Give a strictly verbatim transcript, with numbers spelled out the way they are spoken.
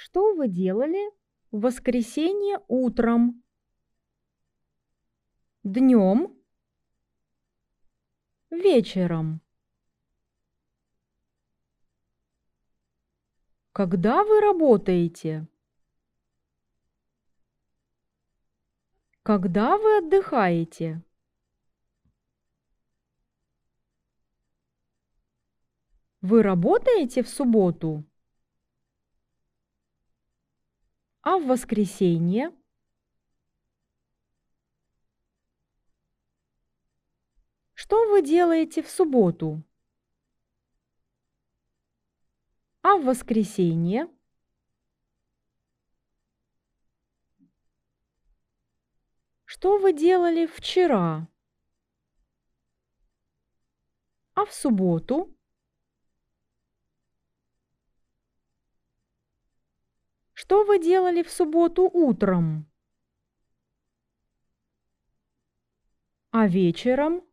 Что вы делали в воскресенье утром? Днем? Вечером? Когда вы работаете? Когда вы отдыхаете? Вы работаете в субботу? А в воскресенье? Что вы делаете в субботу? А в воскресенье? Что вы делали вчера? А в субботу? Что вы делали в субботу утром? А вечером?